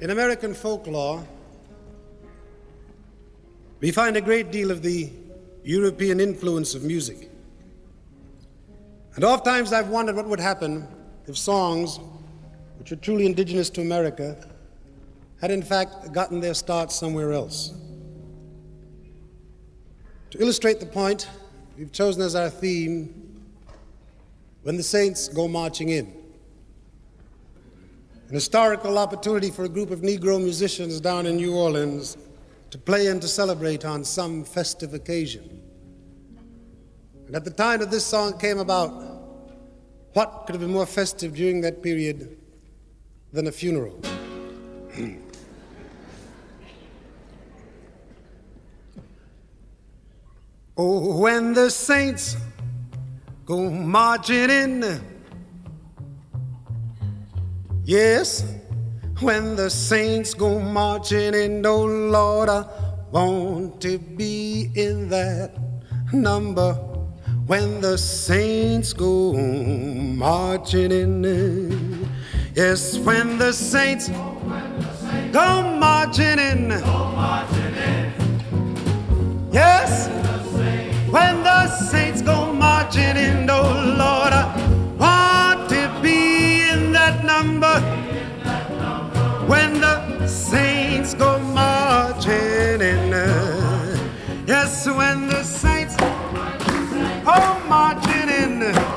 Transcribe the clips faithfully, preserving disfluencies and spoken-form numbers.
In American folklore, we find a great deal of the European influence of music. And oftentimes I've wondered what would happen if songs which are truly indigenous to America had in fact gotten their start somewhere else. To illustrate the point, we've chosen as our theme, When the Saints Go Marching In. An historical opportunity for a group of Negro musicians down in New Orleans to play and to celebrate on some festive occasion. And at the time that this song came about, what could have been more festive during that period than a funeral? Oh, when the saints go marching in, yes, when the saints go marching in, oh Lord, I want to be in that number. When the saints go marching in, yes, when the saints go marching in, yes, when the saints go marching in, oh Lord, I want to be in that number. When the saints go marching in, yes, when the saints go marching in,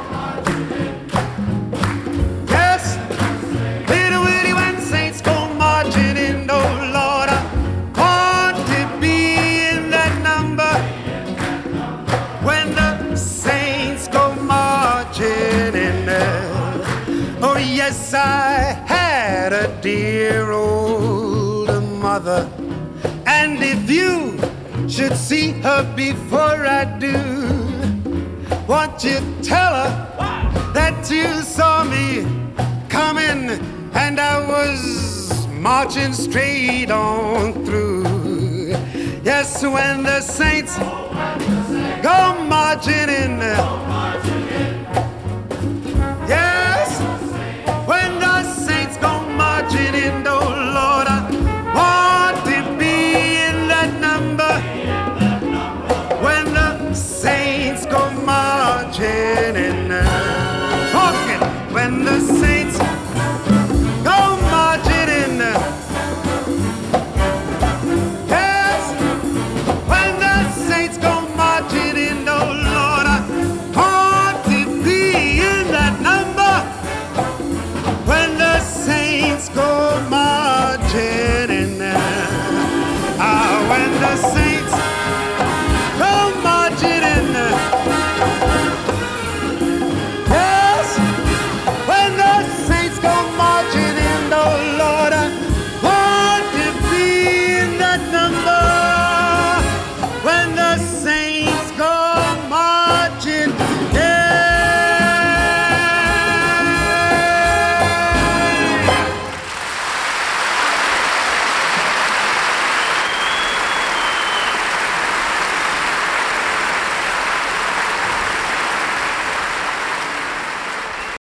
yes, little witty when saints go marching in, oh Lord, I want to be in that number. When the saints go marching in, oh yes, I had a dear old mother, and if you should see her before I do, won't you tell her that you saw me coming and I was marching straight on through? Yes, when the saints go marching in, yes, when the saints go marching in, oh Lord, I want to be in that number. When the saints go marching in, talking, when the saints go marching in, yes, when the saints go marching in, oh Lord, I want to be in that number. When the saints go marching in, ah, when the saints go marching in, yes, when the saints go marching in, oh Lord, I want to be in that number. When the saints